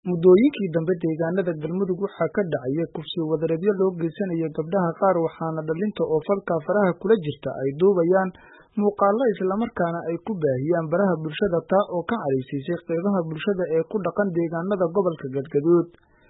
Muddooyinkii dambe deegaanada Galmudug waxaa ka dhacaya kufsi wadareedyo loo geysanayo gabdhaha qaar waxaana dhalinta oo falka faraha kula jirta ay duubayaan muuqaallo islamarkaana ay ku baahiyaan baraha bulshada taa oo ka careysiisay qeybaha bulshada ee ku dhaqan deegaanada gobolka Galgaduud.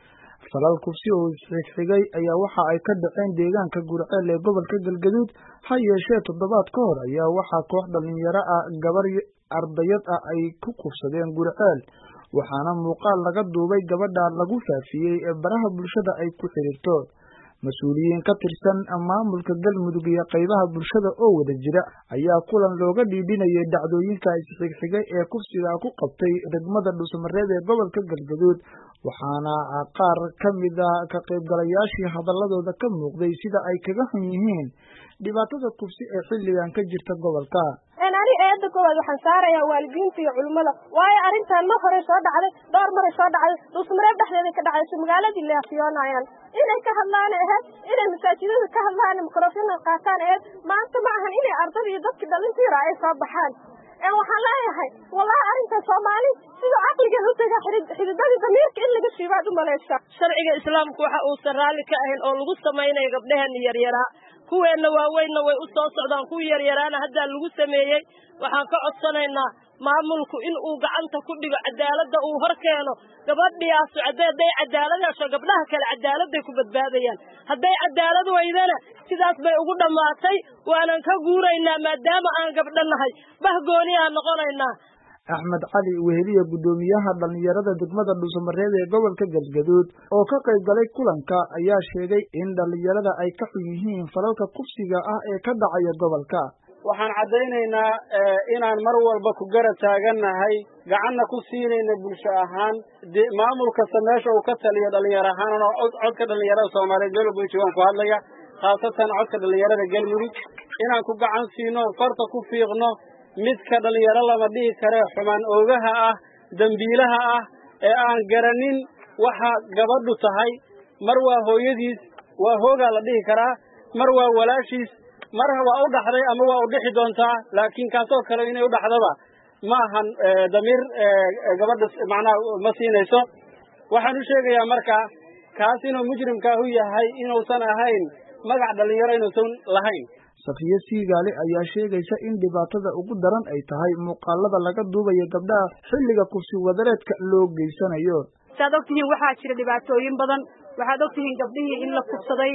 Falal kufsi oo isxigxigay ayaa waxa ay ka dhaceen deegaanka Gurceel ee gobolka Galgaduud ha yeeshee toddobaad ka hor ayaa waxaa koox dhalinyaro ah gabar ardayad ah ay ku kufsadeen Gurceel waxaana muuqaal laga duubay gabadha lagu faafiyey ee baraha bulshada ay ku xiriirto. Mas'uuliyiin ka tirsan maamulka Galmudug iyo qaybaha bulshada oo wada jira ayaa kulan looga dhiidhinayay dhacdooyinka isxigxigay ee kufsiga ku qabtay degmada Dhuusamareeb ee gobolka Galgaduud waxaana qaar ka mid ah ka qaybgalayaashii hadaladooda ka muuqday sida ay kaga xun yihiin dhibaatada kufsi ee xilligan ka jirta gobolka. Ani eeda koowaad waxaan saarayaa waalidiinta iyo culimada waayo arrintan mar hore soo dhacday dhowr mar soo dhacday Dhuusamareeb dhexdeeda ka dhacay magaaladii Leexiyoonayaan inay ka hadlaan inay masaajidada ka hadlaan mikrofon qaataan maanta ma ahan inay ardada iyo dadka dhalinta ay soo baxaan waxaan leeyahay wallahi arrinta Soomaali sida aqliga u taga xididada damiirka in laga siibaad u maleysa sharciga islaamku waxa uu saraali ka ahayn oo lagu sameeyay gabdhahan yaryara kuweena waaweyn way u soo socdaan ku yaryaraana hadda lagu sameeyay waxaan ka codsanaynaa maamulku in uu gacanta ku dhigo cadaaladda uu horkeeno gabadhiyaas cadeeday cadaaladda gabdhaha kale cadaaladda ku badbaadayaan haday cadaalad weydana sidaas bay ugu dhamaatay waanan ka guuraynaa maadaama aan gabdhanahay bahgooni aan noqonaynaa. Axmed Cali weheliye gudoomiyaha dhalinyarada degmada Dhuusamareeb ee gobolka Galgaduud oo ka qayb galay kulanka ayaa sheegay in dhalinyarada ay ka xun yihiin falalka kufsiga ah ee ka dhacaya gobolka. Waxaan cadeynaynaa inaan mar walba ku garab taaganahay gacanna ku siinayna bulsho ahaan maamulka sameesha uu ka taliyo dhalinyaro ahaan oo codka dhalinyarada Soomaaliyeed Galmudug ku hadlaya khaasatan codka dhalinyarada Galmudug inaan ku gacan siino farta ku fiiqno midka dhalinyaro lama dhihi kare xumaan oogaha ah dambiilaha ah ee aan garanin waxa gabadhu tahay mar waa hooyadiis waa hooga la dhihi karaa mar waa walaashiis mar waa u dhaxday ama waa u dhixi doontaa laakiin kaasoo kale inay u dhaxdaba ma ahan damiir gabadha macnaha ma siinayso waxaan u sheegayaa marka kaas inuu mujrimka u yahay inuusan ahayn magac dhalinyaro inuusan lahayn. Safiya Siigaale ayaa sheegaysa in dhibaatada ugu daran ay tahay muuqaalada laga duubayo gabdhaha xilliga kufsi wadareedka loo geysanayo. Saad ogtihiin waxaa jira dhibaatooyin badan waxaad ogtihiin gabdhihii in la kufsaday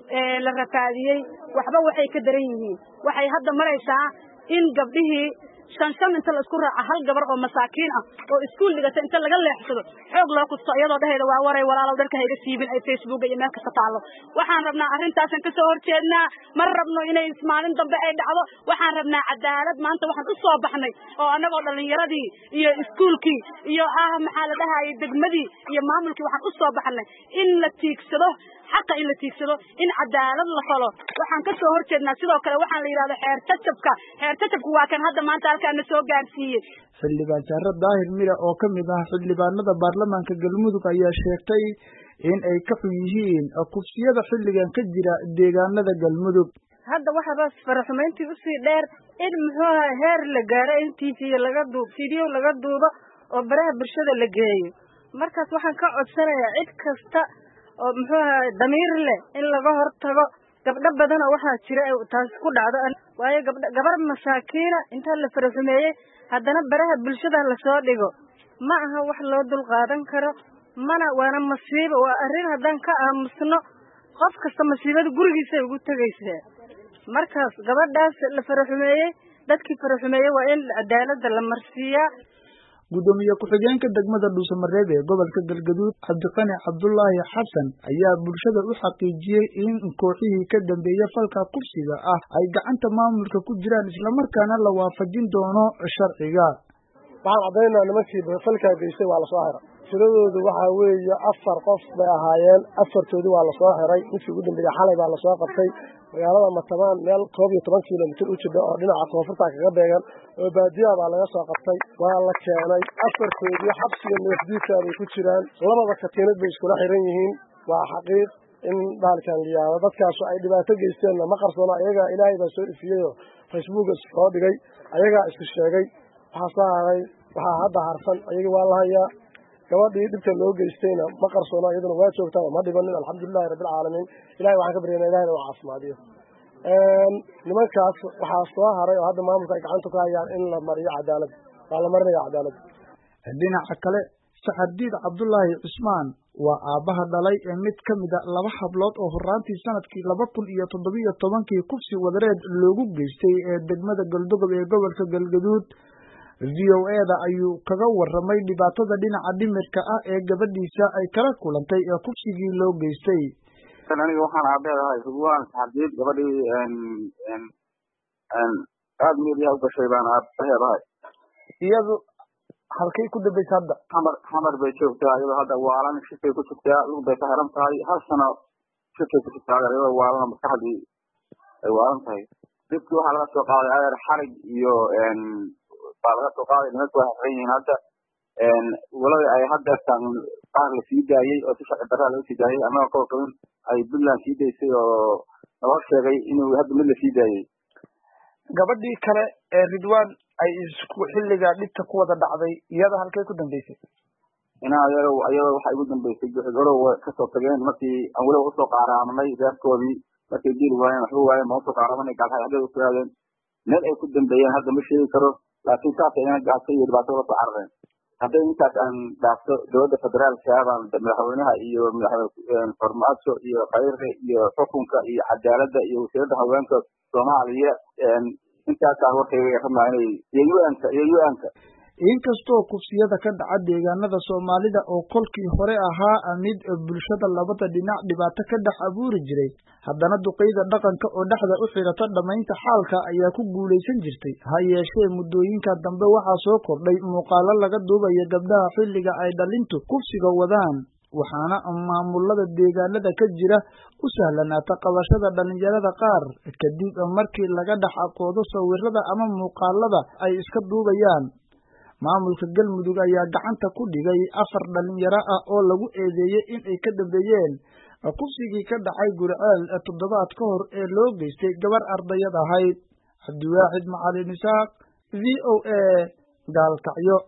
la rafaadiyay waxba waxay ka daran yihiin waxay hadda maraysaa in gabdhihii shan inta la isku raaca hal gabar oo masaakiin ah oo iskuul dhigata inta laga leexsado xoog loo kufso iyadoo dhaheeda waa waray walaalow dharka hayga siibin ay Facebook iyo meel kasta taalo waxaan rabnaa arintaasan ka soo horjeednaa mar rabno inay maalin dambe ay dhacdo waxaan rabnaa cadaalad maanta waxaan u soo baxnay oo anagoo dhalinyaradii iyo iskuulkii iyo maxaa la dhahaayay degmadii iyo maamulkii waxaan u soo baxnay in la tiigsado xaqa in la tiigsado in cadaalad la falo waxaan ka soo horjeednaa sidoo kale waxaan la yiraahdo xeer tacabku waa kan hadda maanta halkaan soo gaarsiiyay. Xildhibaan Jaare Daahir Mira oo ka mid ah xildhibaanada baarlamaanka Galmudug ayaa sheegtay in ay ka xun yihiin kufsiyada xilligan ka jira deegaanada Galmudug. Hadda waxa bas faraxumeyntii u sii dheer in muxuu heer la gaaro in video laga duubo oo baraha bulshada la geeyo markaas waxaan ka codsanayaa cid kasta oo muxuu damiir leh in laga hortago gabdho badan oo waxa jira taas ku dhacdo waayo gabar masaakiina inta la faraxumeeyay haddana baraha bulshada la soo dhigo ma aha wax loo dul qaadan karo mana waana masiibo waa arrin hadan ka aamusno qof kasta masiibada gurigiisa ugu tagaysaa markaas gabadhaas la faraxumeeyay dadkii faraxumeeyay waa in cadaalad la marsiiyaa. Gudoomiye ku-xigeenka degmada Dhuusamareeb ee gobolka Galgaduud Cabdiqani Cabdullaahi Xasan ayaa bulshada u xaqiijiyay in kooxihii ka dambeeyay falka kufsiga ah ay gacanta maamulka ku jiraan isla markaana la waafajin doono sharciga. Waxaan cadeynayaa nimankii falka geystay waa la soo xiray tiradoodu waxa weeye 4 qof bay ahaayeen 4toodii waa la soo xiray intii ugu dambeeyay xalay baa la soo qabtay magaalada Matabaan meel 12 kiiloomitir u jida oo dhinaca koonfurta kaga beegan oo baadiyaha baa laga soo qabtay waa la keenay 4toodii xabsiga neefdiisa ay ku jiraan labada katiinad bay isku xiran yihiin waa xaqiiq in dalkan liyaado dadkaas ay dhibaato geysteen ma qarsoona ayaga Ilaahay baa soo ifiyay Facebook soo dhigay ayaga isku sheegay waxa hadda harsan ayaga waa la hayaa gabadhii dhibka loo geystayna ma qarsoono iyaduna waa joogtaa ma dhibanin alxamdulillahi rabbil caalamiin ilaahay waxaan ka baryaynaa ilaahayna waa caafimaadiyo nimankaas waxaa soo haray oo hadda maamulka ay gacanta ku hayaan in la mariyo cadaalad waa la marinaya cadaalad dhinaca kale Saxardiid Cabdullaahi Cusmaan waa aabaha dhalay ee mid ka mid ah 2 hablood oo horaantii sanadkii 2017 kufsi wadareed loogu geystay ee degmada Galdogob ee gobolka Galgaduud VOA-da ayuu kaga warramay dhibaatada dhinaca dhimirka ah ee gabadhiisa ay kala kulantay ee kufsigii loo geystay. aniga waxaan aabahay Ridwaan Saxardiid gabadhii aad meediya u gashay baan aabahay iyadu halkay ku dambeysay hadda xamar bay joogtaa iyadoo hadda waalan shifay ku jirtaa lug bay ka xiran tahay hal sano shifay ku jirtaa iyadoo waalan maskaxdii ay waalan tahay dibkii waxaa laga soo qaaday ayar xarig iyo baa laga soo qaaday nimanku waxay xiran yihiin hadda walada ay hadda tan qaar la sii daayay oo si sharci darra loo sii daayay ama kooxdan ay Puntland sii daysay oo loo sheegay inuu hadda mid la sii daayay gabadhii kale ee Ridwaan ay isku xilliga dhibta ku wada dhacday iyada halkay ku dambeysay ayada waxa ugu dambeysay gorow ka soo tageen markii aan walaal u soo qaaraanay reerkoodii markii diil waayeen waxba waayeen ma soo qaaraanay galhay hadda u taageen meel ay ku dambeeyeen hadda ma sheegi karo laakiin taas ayna gaasay iyo dhibaatada ku carareen hadda intaas aan dhaafto dowladda federaalka ah madaxweynaha iyo madaxweyne farmaajo iyo qayrre iyo xukunka iyo cadaaladda iyo wasiirada haweenka Soomaaliya intaas aan warkayga rabnaa inay inkastoo kufsiyada ka dhaca deegaanada Soomaalida oo kolkii hore ahaa mid bulshada labada dhinac dhibaato ka dhex abuuri jiray haddana duqeyda dhaqanka oo dhaxda u xirata dhamaynta xaalka ayaa ku guuleysan jirtay ha yeeshee muddooyinka dambe waxaa soo kordhay muuqaalo laga duubayo gabdhaha xilliga ay dhalintu kufsiga wadaan waxaana maamulada deegaanada ka jira u sahlanaata qabashada dhalinyarada qaar kadib markii laga dhex aqoodo sawirada ama muuqaalada ay iska duubayaan maamulka Galmudug ayaa gacanta ku dhigay 4 dhalinyaro ah oo lagu eedeeyay in ay ka dambeeyeen kufsigii ka dhacay Gurceel toddobaad ka hor ee loo geystay gabar ardayad ahayd Cabdiwaaxid Macalin Isaaq VOA Gaalkacyo